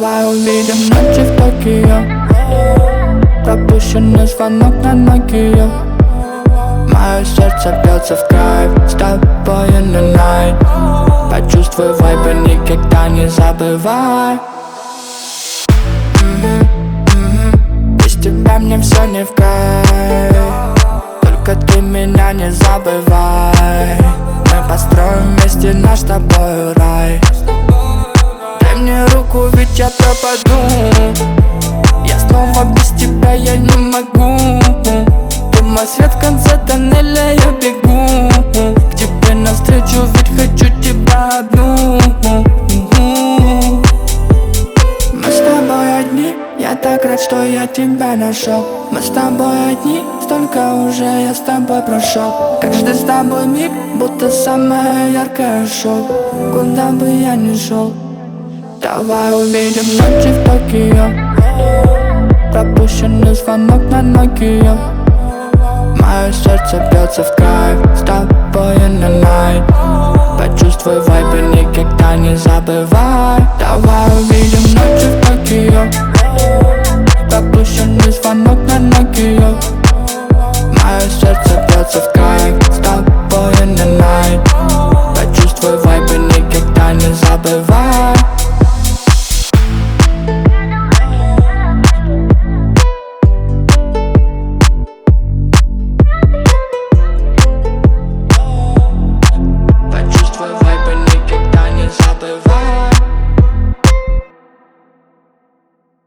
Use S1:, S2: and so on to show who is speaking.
S1: Давай увидим ночи в Токио. Пропущенный звонок на Nokia. Мое сердце бьется в кайф с тобой in the night. Почувствуй вайб и никогда не забывай. Без тебя мне все не в кайф. Только ты меня не забывай. Мы построим вместе наш с тобой рай. Дай мне руку, ведь я пропаду. Я снова без тебя, я не могу. Ты мой свет в конце тоннеля, я бегу к тебе навстречу, ведь хочу тебя одну. Мы с тобой одни, я так рад, что я тебя нашел. Мы с тобой одни, столько уже я с тобой прошел. Каждый с тобой миг, будто самое яркое шоу. Куда бы я ни шел. Давай увидим ночи в Токио. Пропущенный звонок на Nokia. Мое сердце бьется в кайф с тобой in the night. Почувствуй вайб и никогда не забывай. Давай увидим ночи в Токио.